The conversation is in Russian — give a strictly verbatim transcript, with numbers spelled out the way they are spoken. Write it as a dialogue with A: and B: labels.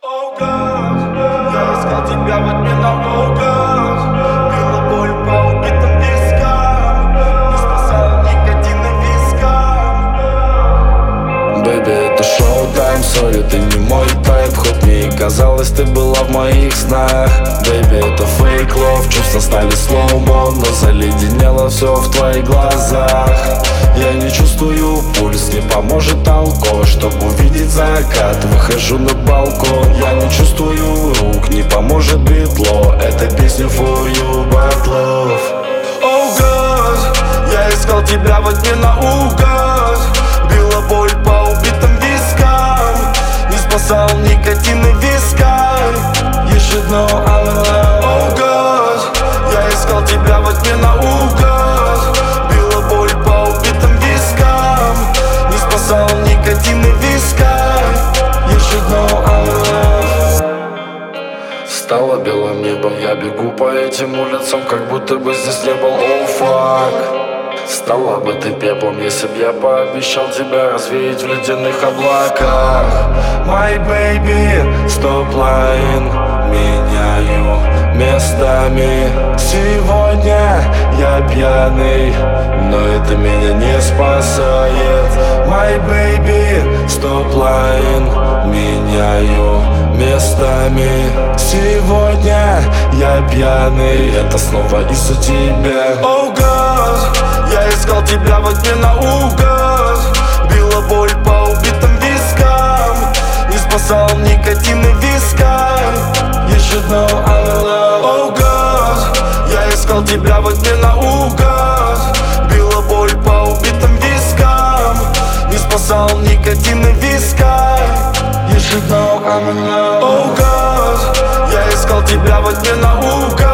A: О, газ, я искал тебя во тьме наугад. Била боль по убитым вискам, не спасал никотин и вискам.
B: Бэби, это шоу-тайм, сори, ты не мой тайп. Хоть мне и казалось, ты была в моих снах. Бэби, это фейк лов, чувства стали слоумо, но заледенело все в твоих глазах. Я не чувствую пульс, не поможет алкоголь, чтоб увидеть закат. Выхожу на балкон, я не чувствую рук, не поможет битло. Это песня for you, but love.
A: О, газ, я искал тебя во тьме наугад. Била боль по убитым вискам, не спасал никотин и вискарь. You should know I'm in love. О, газ, я искал тебя во тьме наугад. Била боль по убитым вискам, не спасал никотин и вискарь. You should know I'm in love.
B: Стало белым небом, я бегу по этим улицам, как будто бы здесь не был. Oh fuck. Стала бы ты пеплом, если б я пообещал тебя развеять в ледяных облаках. My baby, stop lying, меняю местами. Сегодня я пьяный, но это меня не спасает. My baby, stop lying, меняю местами. Сегодня я пьяный, это снова из-за тебя.
A: О, газ, я искал тебя во тьме наугад. Била боль по убитым вискам, не спасал никотин и вискарь. You should know I'm in love. О, газ, я искал тебя во тьме наугад. Била боль по убитым вискам, не спасал никотин и вискарь. You should know I'm in love. О, газ, я искал тебя во тьме наугад.